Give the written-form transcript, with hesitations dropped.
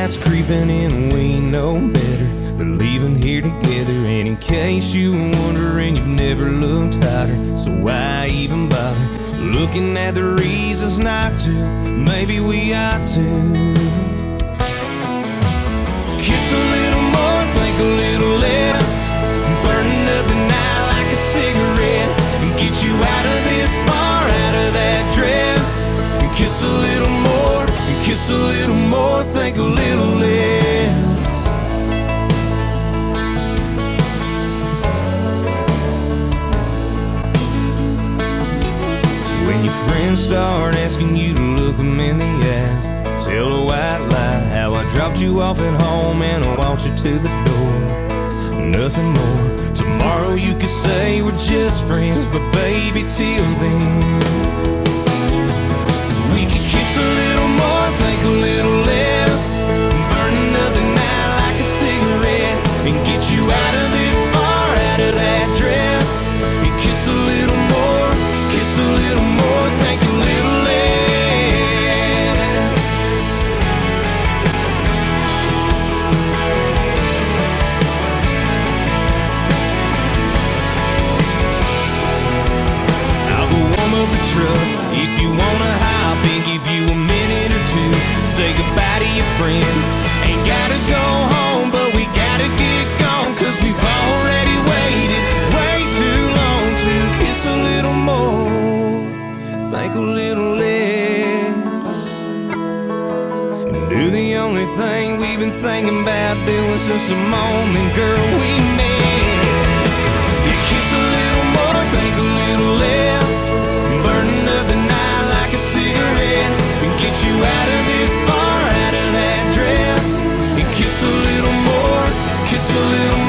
night's creeping in, we know better than leaving here together. And in case you were wondering, you've never looked hotter, so why even bother looking at the reasons not to? Maybe we ought to kiss a little more, think a little less, burning up the night like a cigarette, and get you out of this bar, out of that dress. And kiss a little more, and kiss a little more, think a little less. When your friends start asking you to look them in the eyes, tell a white lie how I dropped you off at home and I walked you to the door. Nothing more. Tomorrow you could say we're just friends, but baby, till then we could kiss a little more, think a little less, burning up the night like a cigarette, and get you out of this bar, out of that dress. And kiss a little more, kiss a little more, think a little less. I'll go warm up the truck if you wanna hop in, give you a minute or two, say goodbye to your friends. Ain't gotta go home, but we gotta get gone, 'cause we've already waited way too long to kiss a little more, think a little less, and do the only thing we've been thinking about doing since the moment, girl, we met. You kiss a little more, think a little less, burning up the night like a cigarette, and get you out of this bar, out of that dress. And kiss a little more, kiss a little